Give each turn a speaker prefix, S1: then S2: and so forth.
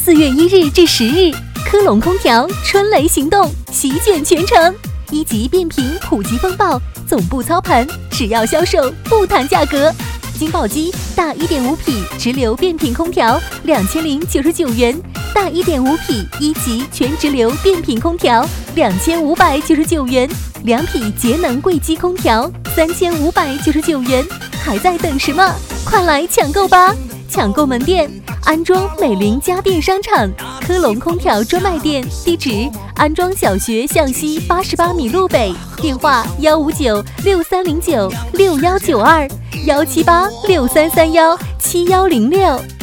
S1: 月1日至10日，科隆空调春雷行动席卷全城，1级变频普及风暴，总部操盘，只要销售不谈价格。金宝机大 1.5 匹直流变频空调2099元，大 1.5 匹1级全直流变频空调2599元，2匹节能柜机空调3599元，还在等什么？快来抢购吧！抢购门店：安装美林家电商场科隆空调专卖店，地址：安装小学向西88米路北，电话15963096192，17863317106。